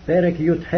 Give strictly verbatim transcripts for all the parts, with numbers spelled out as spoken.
פרק י"ח.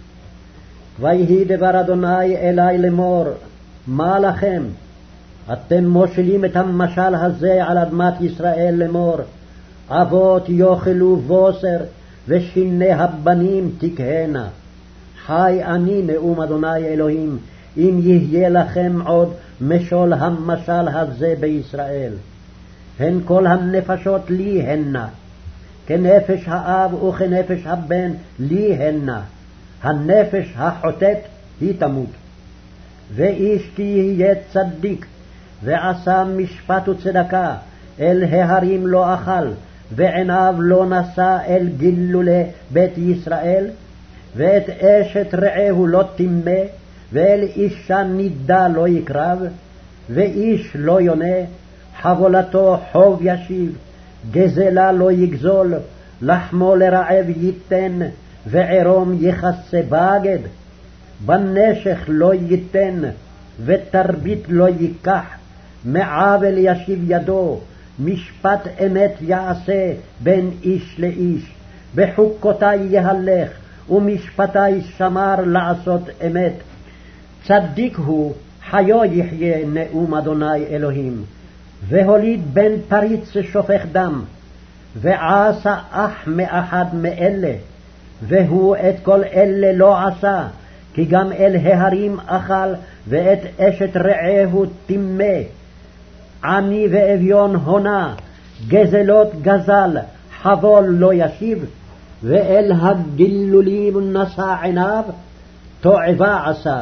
ויהי דבר אדוני אלי לאמור, מה לכם? אתם מושלים את המשל הזה על אדמת ישראל לאמור, אבות יאכלו בוסר ושיני הבנים תקהנה. חי אני נאום אדוני אלוהים, אם יהיה לכם עוד משול המשל הזה בישראל. הן כל הנפשות לי הנה, כנפש האב וכנפש הבן לי הנה, הנפש החוטאת היא תמות. ואיש כי יהיה צדיק ועשה משפט וצדקה, אל ההרים לא אכל, ועיניו לא נשא אל גילולי בית ישראל, ואת אשת רעהו לא טימא, ואל אישה נידה לא יקרב, ואיש לא יונה, חבולתו חוב ישיב, גזלה לא יגזול, לחמו לרעב ייתן, וערום יכסה בגד. בנשך לא ייתן, ותרבית לא ייקח, מעוול ישיב ידו, משפט אמת יעשה בין איש לאיש. בחוקותי יהלך, ומשפטי שמר לעשות אמת. צדיק הוא, חיו יחיה נאום אדוני אלוהים. והוליד בן פריץ שופך דם, ועשה אח מאחד מאלה, והוא את כל אלה לא עשה, כי גם אל ההרים אכל, ואת אשת רעהו טימא. עני ואביון הונה, גזלות גזל, חבול לא ישיב, ואל הגילולים נשא עיניו, תועבה עשה.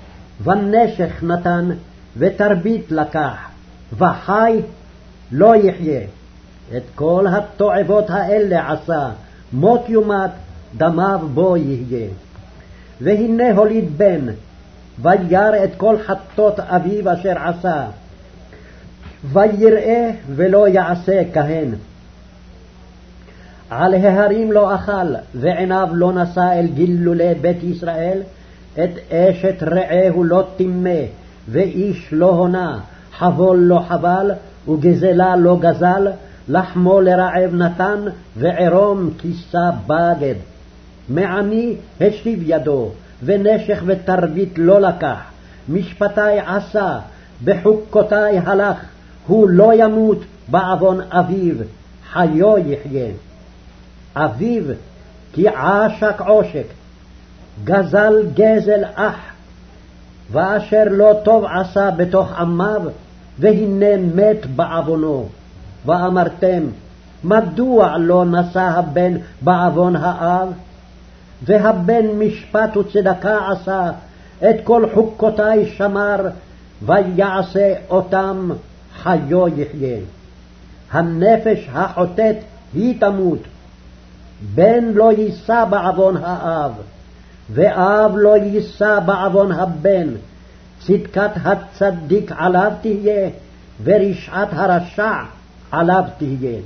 ונשך נתן, ותרבית לקח, וחי לא יחיה. את כל התועבות האלה עשה, מות יומת, דמיו בו יהיה. והנה הוליד בן, וירא את כל חטות אביו אשר עשה, ויראה ולא יעשה כהן. על ההרים לא אכל, ועיניו לא נשא אל גילולי בית ישראל, את אשת רעהו לא טימא, ואיש לא הונה, חבול לא חבל, וגזלה לא גזל, לחמו לרעב נתן, וערום כיסה בגד. מעני השיב ידו, ונשך ותרבית לא לקח, משפטי עשה, בחוקותי הלך, הוא לא ימות בעוון אביו, חיו יחיה. אביו כי עשק עושק, גזל גזל אח, ואשר לא טוב עשה בתוך עמיו, והנה מת בעוונו. ואמרתם, מדוע לא נשא הבן בעוון האב? והבן משפט וצדקה עשה, את כל חוקותי שמר, ויעשה אותם, חיו יחיה. הנפש החוטאת היא תמות. בן לא יישא בעוון האב, ואב לא יישא בעוון הבן. צדקת הצדיק עליו תהיה, ורשעת הרשע עליו תהיה.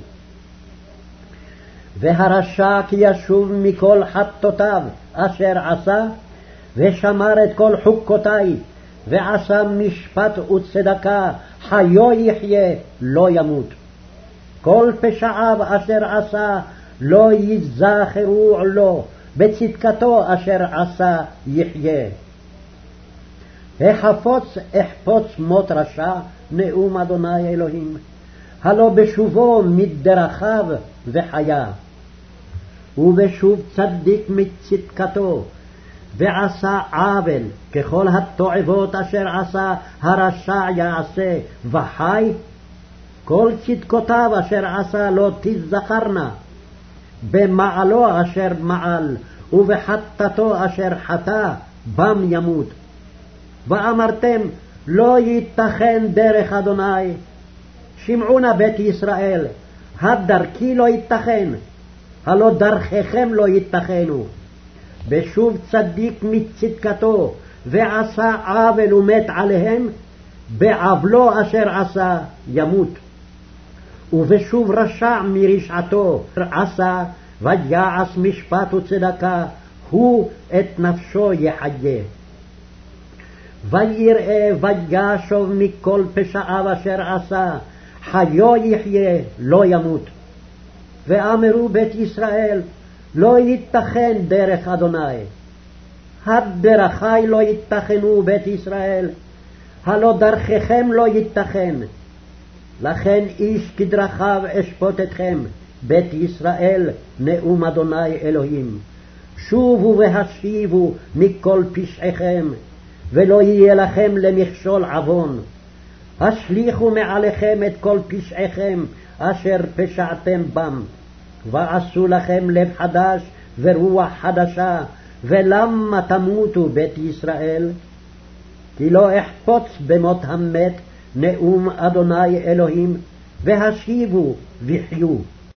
והרשע כי ישוב מכל חטאותיו אשר עשה, ושמר את כל חוקותי, ועשה משפט וצדקה, חיו יחיה לא ימות. כל פשעיו אשר עשה לא יזכרו לו, בצדקתו אשר עשה יחיה. החפוץ אחפוץ מות רשע, נאום אדוני אלוהים, הלא בשובו מדרכיו וחיה. ובשוב צדיק מצדקתו, ועשה עוול, ככל התועבות אשר עשה הרשע יעשה, וחי. כל צדקותיו אשר עשה לא תזכרנה, במעלו אשר מעל, ובחטאתו אשר חטא, בם ימות. ואמרתם, לא ייתכן דרך אדוני. שמעו נא בית ישראל, הדרכי לא ייתכן, הלא דרכיכם לא ייתכנו. בשוב צדיק מצדקתו, ועשה עוול ומת עליהם, בעוולו אשר עשה ימות. ובשוב רשע מרשעתו עשה, ויעש משפט וצדקה, הוא את נפשו יחיה. ויראה וישוב מכל פשעיו אשר עשה, חיו יחיה לא ימות. ואמרו בית ישראל, לא ייתכן דרך אדוני. הדרכי לא ייתכנו בית ישראל, הלא דרככם לא ייתכן. לכן איש כדרכיו אשפוט אתכם, בית ישראל, נאום אדוני אלוהים. שובו והשיבו מכל פשעיכם, ולא יהיה לכם למכשול עוון. השליכו מעליכם את כל פשעיכם אשר פשעתם בם, ועשו לכם לב חדש ורוח חדשה, ולמה תמותו בית ישראל? כי לא אחפוץ במות המת, נאום אדוני אלוהים, והשיבו וחיו.